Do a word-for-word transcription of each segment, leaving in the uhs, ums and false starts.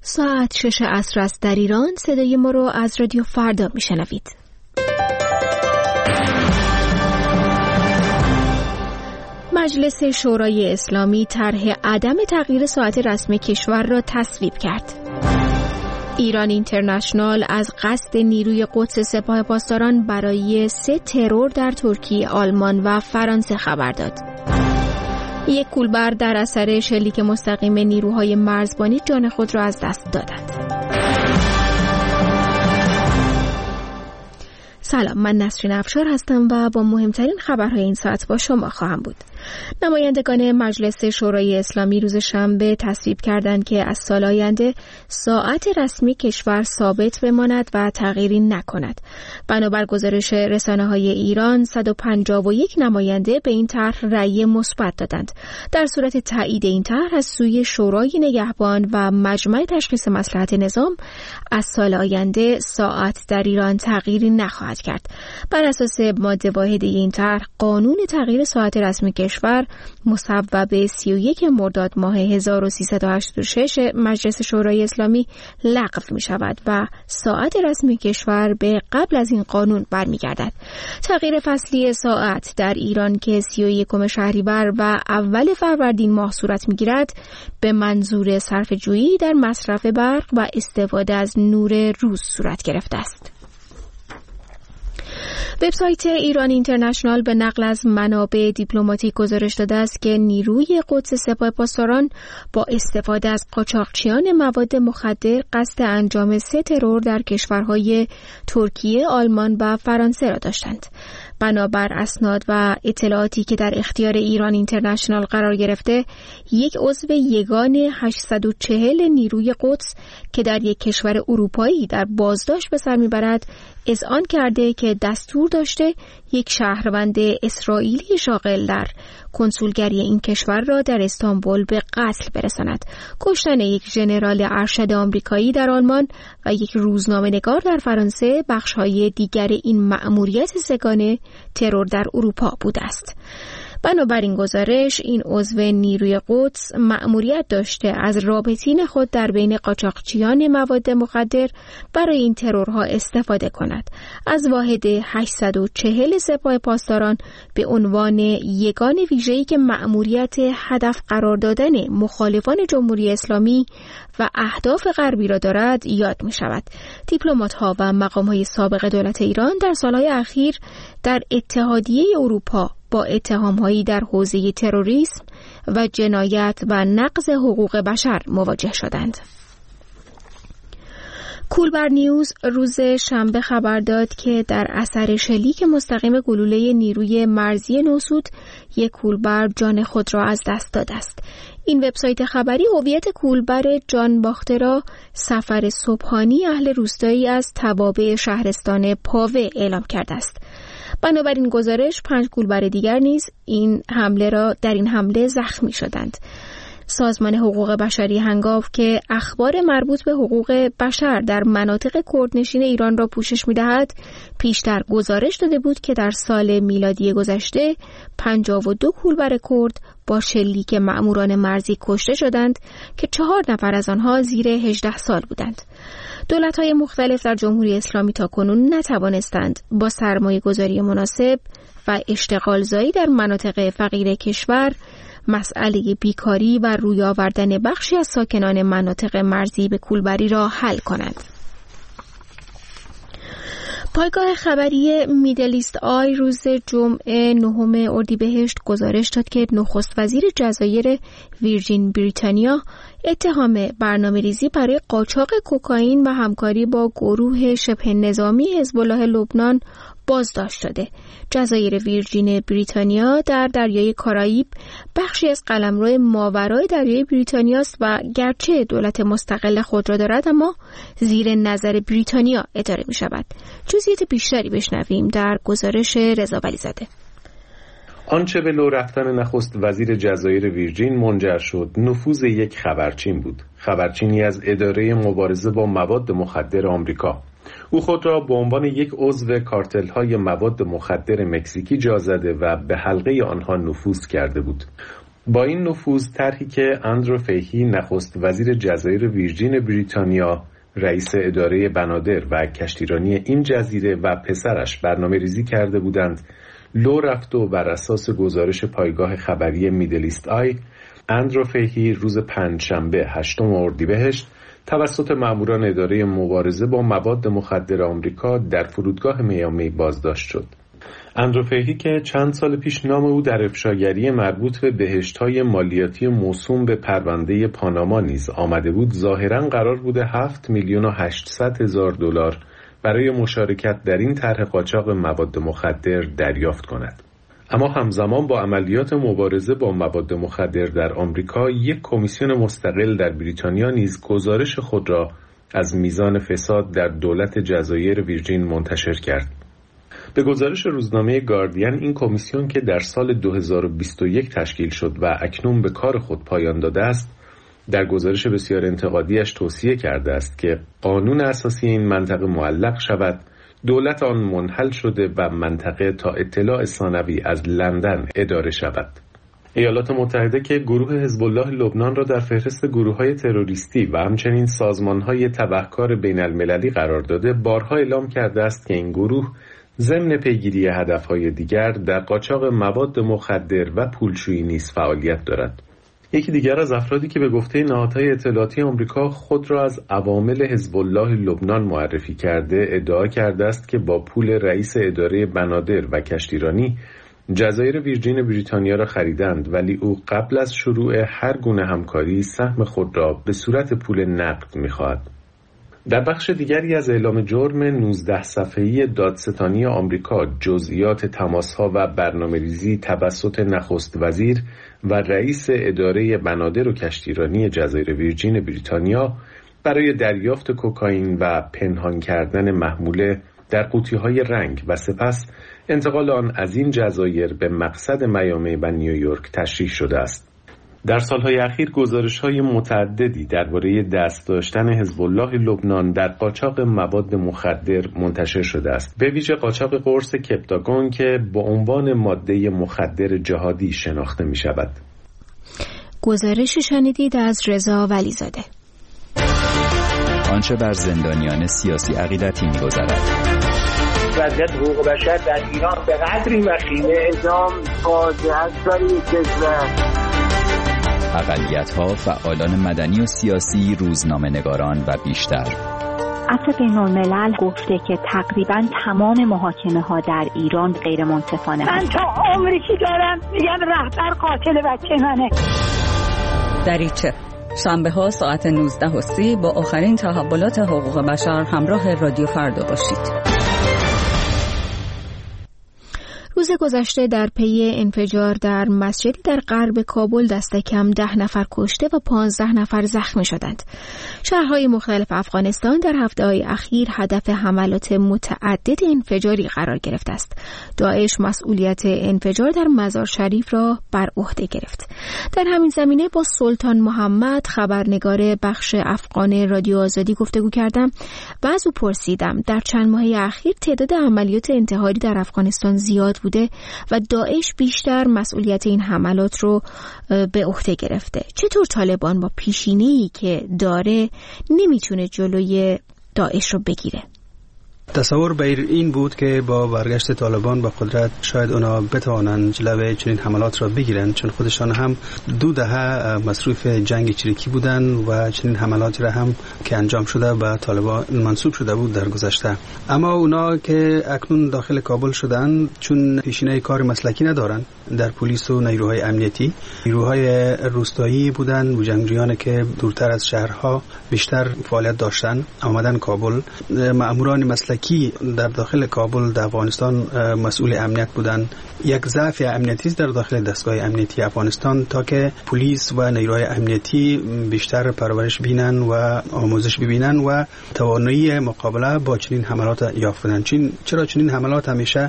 ساعت شش عصر است در ایران. صدای ما رو از رادیو فردا میشنوید. مجلس شورای اسلامی طرح عدم تغییر ساعت رسمی کشور را تصویب کرد. ایران اینترنشنال از قصد نیروی قدس سپاه پاسداران برای سه ترور در ترکیه، آلمان و فرانسه خبر داد. یک کولبر در اثر شلیک مستقیم نیروهای مرزبانی جان خود را از دست دادند. سلام، من نسرین افشار هستم و با مهمترین خبرهای این ساعت با شما خواهم بود. نمایندگان مجلس شورای اسلامی روز شنبه تصویب کردند که از سال آینده ساعت رسمی کشور ثابت بماند و تغییری نکند. بنابر گزارش رسانه‌های ایران، صد و پنجاه و یک نماینده به این طرح رأی مثبت دادند. در صورت تایید این طرح از سوی شورای نگهبان و مجمع تشخیص مصلحت نظام، از سال آینده ساعت در ایران تغییری نخواهد کرد. بر اساس ماده واحد این طرح، قانون تغییر ساعت رسمی کشور مصوب سی و یک مرداد ماه هزار و سیصد و هشتاد و شش مجلس شورای اسلامی لغو می شود و ساعت رسمی کشور به قبل از این قانون برمیگردد. تغییر فصلی ساعت در ایران که سی و یکم شهریور و اول فروردین ماه صورت می گیرد، به منظور صرفه جویی در مصرف برق و استفاده از نور روز صورت گرفته است. وبسایت ایران اینترنشنال به نقل از منابع دیپلماتیک گزارش داده است که نیروی قدس سپاه پاسداران با استفاده از قاچاقچیان مواد مخدر قصد انجام سه ترور در کشورهای ترکیه، آلمان و فرانسه را داشتند. بنابر اسناد و اطلاعاتی که در اختیار ایران اینترنشنال قرار گرفته، یک عضو یگان هشتصد و چهل نیروی قدس که در یک کشور اروپایی در بازداشت به سر میبرد، اذعان کرده که دستور داشته یک شهروند اسرائیلی شاغل در کنسولگری این کشور را در استانبول به قتل برساند. کشتن یک ژنرال ارشد آمریکایی در آلمان و یک روزنامه‌نگار در فرانسه بخش‌های دیگر این مأموریت سگانه ترور در اروپا بوده است. بنابراین گزارش، این عضو نیروی قدس مأموریت داشته از رابطین خود در بین قاچاقچیان مواد مخدر برای این ترورها استفاده کند. از واحد هشتصد و چهل سپاه پاسداران به عنوان یگان ویژه‌ای که مأموریت هدف قرار دادن مخالفان جمهوری اسلامی و اهداف غربی را دارد یاد می شود. دیپلمات‌ها و مقام‌های سابق دولت ایران در سالهای اخیر در اتحادیه اروپا با اتهام‌هایی در حوزه تروریسم و جنایت و نقض حقوق بشر مواجه شدند. کولبر نیوز روز شنبه خبر داد که در اثر شلیک مستقیم گلوله نیروی مرزی نوسود، یک کولبر جان خود را از دست داده است. این وبسایت خبری هویت کولبر جان باخته را سفر صبحانی اهل روستایی از توابع شهرستان پاوه اعلام کرده است. بنابراین گزارش، پنج کولبر دیگر نیز این حمله را در این حمله زخمی شدند. سازمان حقوق بشری هنگاف که اخبار مربوط به حقوق بشر در مناطق کردنشین ایران را پوشش می‌دهد، پیشتر گزارش داده بود که در سال میلادی گذشته پنجاه و دو کولبر کرد با شلیک مأموران مرزی کشته شدند که چهار نفر از آنها زیر هجده سال بودند. دولت‌های مختلف در جمهوری اسلامی تاکنون نتوانستند با سرمایه‌گذاری مناسب و اشتغالزایی در مناطق فقیر کشور مسئله بیکاری و روی آوردن بخشی از ساکنان مناطق مرزی به کولبری را حل کنند. پایگاه خبری میدل ایست آی روز جمعه نهم اردیبهشت گزارش داد که نخست وزیر جزایر ویرجین بریتانیا اتهام برنامه‌ریزی برای قاچاق کوکائین و همکاری با گروه شبه نظامی حزب الله لبنان بازداشت شده. جزایر ویرجین بریتانیا در دریای کارائیب بخشی از قلمرو ماورای دریای بریتانیا است و گرچه دولت مستقل خود را دارد، اما زیر نظر بریتانیا اداره می شود. جزئیات بیشتری بشنویم در گزارش رضا ولیزاده. آنچه به لو رفتن نخست وزیر جزایر ویرجین منجر شد نفوذ یک خبرچین بود. خبرچینی از اداره مبارزه با مواد مخدر آمریکا. او خود را به عنوان یک عضو کارتل‌های مواد مخدر مکزیکی جا زده و به حلقه آنها نفوذ کرده بود. با این نفوذ طرحی که اندرو فیهی نخست وزیر جزایر ویرجین بریتانیا، رئیس اداره بنادر و کشتیرانی این جزیره و پسرش برنامه ریزی کرده بودند لو رفت و بر اساس گزارش پایگاه خبری میدل ایست آی، اندرو فیهی روز پنجشنبه هشتم اردیبهشت توسط ماموران اداره مبارزه با مواد مخدر آمریکا در فرودگاه میامی بازداشت شد. اندرو فیهی که چند سال پیش نام او در افشاگری مربوط به بهشت‌های مالیاتی موسوم به پرونده پاناما نیز آمده بود، ظاهراً قرار بوده هفت میلیون و هشتصد هزار دلار برای مشارکت در این طرح قاچاق مواد مخدر دریافت کند. اما همزمان با عملیات مبارزه با مواد مخدر در آمریکا، یک کمیسیون مستقل در بریتانیا نیز گزارش خود را از میزان فساد در دولت جزایر ویرجین منتشر کرد. به گزارش روزنامه گاردین، این کمیسیون که در سال دو هزار و بیست و یک تشکیل شد و اکنون به کار خود پایان داده است، در گزارش بسیار انتقادیش توصیه کرده است که قانون اساسی این منطقه معلق شود، دولت آن منحل شده و منطقه تا اطلاع ثانوی از لندن اداره شود. ایالات متحده که گروه حزب الله لبنان را در فهرست گروه‌های تروریستی و همچنین سازمان‌های تبهکار بین‌المللی قرار داده، بارها اعلام کرده است که این گروه ضمن پیگیری هدف‌های دیگر در قاچاق مواد مخدر و پولشویی نیز فعالیت دارد. یکی دیگر از افرادی که به گفته نهادهای اطلاعاتی آمریکا خود را از عوامل حزب الله لبنان معرفی کرده، ادعا کرده است که با پول رئیس اداره بنادر و کشتیرانی جزایر ویرجین بریتانیا را خریدند، ولی او قبل از شروع هر گونه همکاری سهم خود را به صورت پول نقد می‌خواهد. در بخش دیگری از اعلام جرم نوزده صفحه‌ای دادستانی آمریکا، جزئیات تماس‌ها و برنامه‌ریزی توسط نخست وزیر و رئیس اداره بنادر و کشتیرانی جزایر ویرجین بریتانیا برای دریافت کوکائین و پنهان کردن محموله در قوطی‌های رنگ و سپس انتقال آن از این جزایر به مقصد میامی و نیویورک تشریح شده است. در سالهای اخیر گزارش‌های متعددی درباره دست داشتن حزب الله لبنان در قاچاق مواد مخدر منتشر شده است، به ویژه قاچاق قرص کپتاگون که با عنوان ماده مخدر جهادی شناخته می‌شود. گزارش شنیدید از رضا ولیزاده. آنچه بر زندانیان سیاسی عقیدتی می‌گذرد. وضعیت حقوق بشر در ایران به قدری وخیمه، اعدام فاجعه است برای کشور. اقلیت‌ها، فعالان مدنی و سیاسی، روزنامه‌نگاران و بیشتر. عفو بین‌الملل گفته که تقریباً تمام محاکمه‌ها در ایران غیر منصفانه. من تا عمری که دارم میگم رهبر قاتل بچه منه. دریچه شنبه‌ها ساعت نوزده و سی با آخرین تحولات حقوق بشر همراه رادیو فردا باشید. روز گذشته در پی انفجار در مسجدی در غرب کابل دست کم ده نفر کشته و پانزده نفر زخمی شدند. شهرهای مختلف افغانستان در هفته‌های اخیر هدف حملات متعدد انفجاری قرار گرفته است. داعش مسئولیت انفجار در مزار شریف را بر عهده گرفت. در همین زمینه با سلطان محمد، خبرنگار بخش افغان رادیو آزادی گفتگو کردم و از او پرسیدم در چند ماه اخیر تعداد عملیات انتحاری در افغانستان زیاد بوده و داعش بیشتر مسئولیت این حملات رو به عهده گرفته. چطور طالبان با پیشینه‌ای که داره نمیتونه جلوی داعش رو بگیره؟ تصور به این بود که با برگشت طالبان به قدرت شاید اونا بتوانند جلوی چنین حملات را بگیرند، چون خودشان هم دو دهه مصروف جنگ چریکی بودن و چنین حملاتی را هم که انجام شده به طالبان منسوب شده بود در گذشته. اما اونا که اکنون داخل کابل شدن، چون پیشینه کار مسلکی ندارن در پلیس و نیروهای امنیتی، نیروهای روستایی بودن و جنگجویان که دورتر از شهرها بیشتر فعالیت داشتن آمدن کابل. مأموران مسلکی در داخل کابل در افغانستان مسئول امنیت بودند. یک ضعف امنیتی در داخل دستگاه امنیتی افغانستان تا که پلیس و نیروهای امنیتی بیشتر پرورش بینن و آموزش ببینن و توانایی مقابله با چنین حملات یافتن. چرا چنین حملات همیشه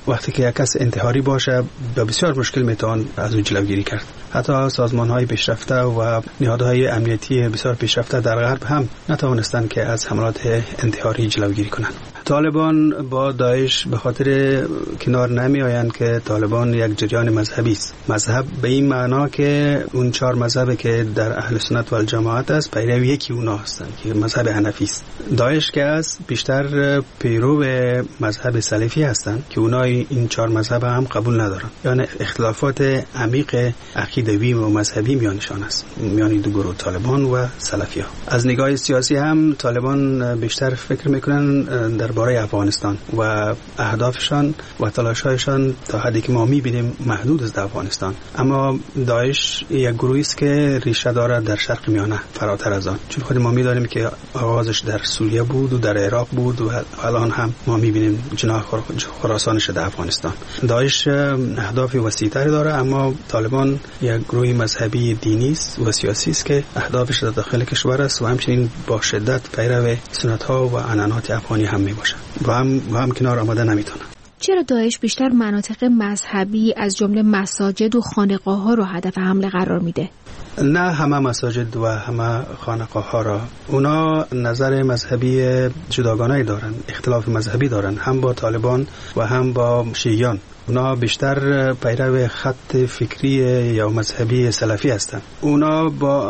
وقتی که یک کس انتحاری باشه با بسیار مشکل میتوان از اون جلوگیری کرد. حتی سازمان‌های پیشرفته و نهادهای امنیتی بسیار پیشرفته در غرب هم نتوانستند که از حملات انتحاری جلوگیری کنند. طالبان با داعش به خاطر کنار نمی آیند که طالبان یک جریان مذهبی است. مذهب به این معنا که اون چهار مذهبی که در اهل سنت و الجماعت است پیرو یکی اونا هستند که مذهب حنفی است. داعش که است بیشتر پیرو مذهب سلفی هستند که اونا این چهار مذهب هم قبول ندارند. یعنی اختلافات عمیق عقیدوی و مذهبی میانشان است، میان دو گروه طالبان و سلفی‌ها. از نگاه سیاسی هم طالبان بیشتر فکر میکنن در باره افغانستان و اهدافشان و تلاش‌هایشان تا حدی که ما می‌بینیم محدود است در افغانستان. اما داعش یک گروهی است که ریشه دارد در شرق میانه فراتر از آن، چون خود ما می‌دانیم که آغازش در سوریه بود و در عراق بود و الان هم ما می‌بینیم جناح خراسانش در افغانستان. داعش اهداف وسیع‌تری داره، اما طالبان یک گروه مذهبی دینی است و سیاسی است که اهدافش در داخل کشور است و همچنین با شدت پیرو سنت‌ها و عنعنات افغانی هم میباشه و هم و هم کنار آمده نمیتونه. چرا داعش بیشتر مناطق مذهبی از جمله مساجد و خانقاه‌ها رو هدف حمله قرار میده؟ نه همه مساجد و همه خانقاه‌ها را. اونا نظر مذهبی جداگانه‌ای دارن، اختلاف مذهبی دارن، هم با طالبان و هم با شیعیان. اونا بیشتر پیرو خط فکری یا مذهبی سلفی هستند. اونا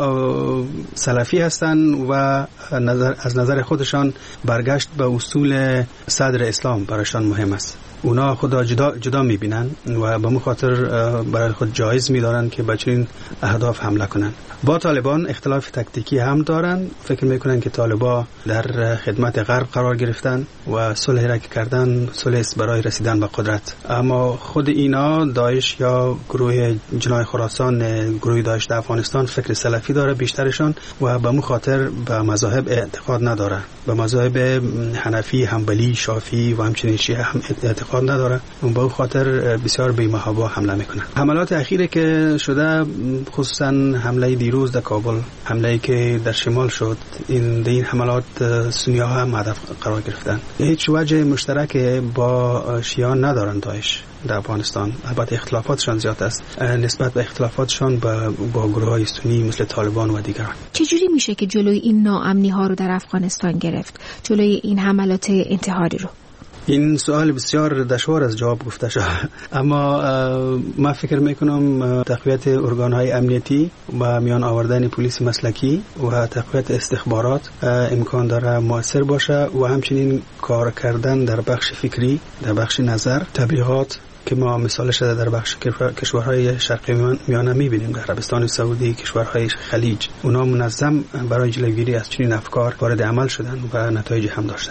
با سلفی هستند و نظر از نظر خودشان برگشت به اصول صدر اسلام برایشان مهم است. اونا خدا جدا جدا میبینن و به مخاطر برای خود جایز میدارن که به چنین اهداف حمله کنن. با طالبان اختلاف تکتیکی هم دارن، فکر میکنن که طالبا در خدمت غرب قرار گرفتن و صلح را کردن، صلح برای رسیدن به قدرت. اما خود اینا داعش یا گروه جناح خراسان، گروه داعش در افغانستان فکر سلفی داره بیشترشان و به مخاطر به مذاهب اعتقاد نداره. به مذاهب حنفی، حنبلی، شافعی و همچنین شیعه هم اعتقاد نداره و به خاطر بسیار بی‌محابا حمله میکنن. حملات اخیری که شده، خصوصا حمله دیروز در کابل، حمله‌ای که در شمال شد، این این حملات سنی‌ها هم هدف قرار گرفتن. هیچ وجه مشترک با شیعیان ندارن داعش در افغانستان. البته اختلافاتشان زیاد است نسبت به اختلافاتشان با با گروه‌های سنی مثل طالبان و دیگران. چجوری میشه که جلوی این ناامنی‌ها رو در افغانستان گرفت؟ جلوی این حملات انتحاری رو؟ این سوال بسیار دشوار از جواب گفته شد، اما من فکر میکنم تقویت ارگانهای امنیتی و میان آوردن پلیس مسلکی و تقویت استخبارات امکان داره موثر باشه و همچنین کار کردن در بخش فکری، در بخش نظر، تبلیغات که ما مثالش در بخش کشورهای شرقی میانه میبینیم، در عربستان سعودی، کشورهای خلیج، اونا منظم برای جلوگیری از چنین افکار وارد عمل شدن و نتایج هم داشتن.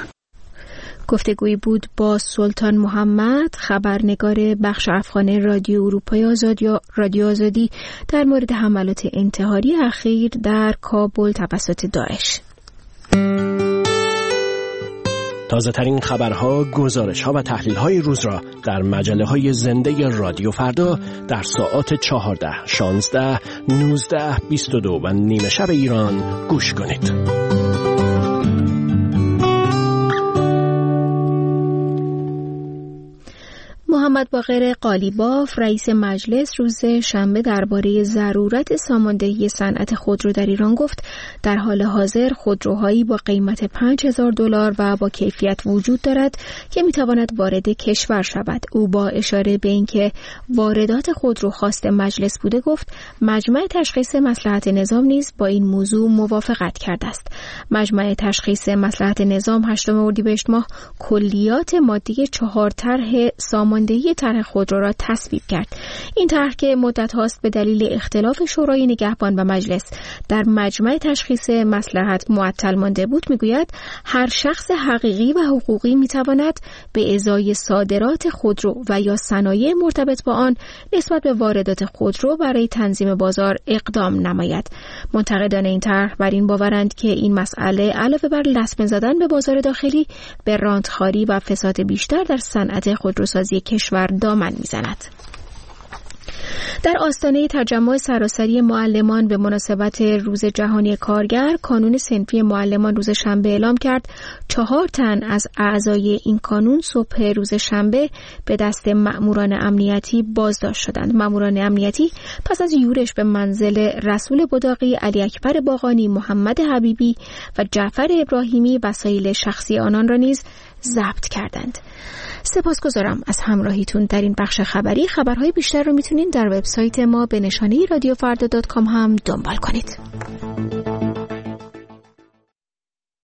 گفتگویی بود با سلطان محمد، خبرنگار بخش افغان رادیو اروپای آزاد یا رادیو آزادی، در مورد حملات انتحاری اخیر در کابل توسط داعش. تازه ترین خبرها، گزارش‌ها و تحلیل‌های روز را در مجله‌های زنده رادیو فردا در ساعات چهارده، شانزده، نوزده، بیست و دو و نیمه شب ایران گوش کنید. محمد باقر قالیباف، رئیس مجلس، روز شنبه درباره ضرورت ساماندهی صنعت خودرو در ایران گفت در حال حاضر خودروهایی با قیمت پنج هزار دلار و با کیفیت وجود دارد که میتواند وارد کشور شود. او با اشاره به اینکه واردات خودرو خواست مجلس بوده گفت مجمع تشخیص مصلحت نظام نیز با این موضوع موافقت کرده است. مجمع تشخیص مصلحت نظام هشتم اردیبهشت ماه کلیات ماده چهار طرح ساماندهی طرح خودرو را تصویب کرد. این طرح که مدت هاست به دلیل اختلاف شورای نگهبان و مجلس در مجمع تشخیص مصلحت معطل مانده بود، میگوید هر شخص حقیقی و حقوقی میتواند به ازای صادرات خودرو و یا صنایع مرتبط با آن نسبت به واردات خودرو برای تنظیم بازار اقدام نماید. منتقدان این طرح بر این باورند که این مسئله علاوه بر لطمه زدن به بازار داخلی به راندخواری و فساد بیشتر در صنعت خودروسازی کشور دامن میزند. در آستانه تجمع سراسری معلمان به مناسبت روز جهانی کارگر، کانون صنفی معلمان روز شنبه اعلام کرد چهار تن از اعضای این کانون صبح روز شنبه به دست مأموران امنیتی بازداشت شدند. مأموران امنیتی پس از یورش به منزل رسول بداقی، علی اکبر باقانی، محمد حبیبی و جعفر ابراهیمی وسایل شخصی آنان را نیز ضبط کردند. سپاسگزارم از همراهیتون در این بخش خبری. خبرهای بیشتر رو میتونین در وبسایت ما به نشانی رادیو فردا دات کام هم دنبال کنید.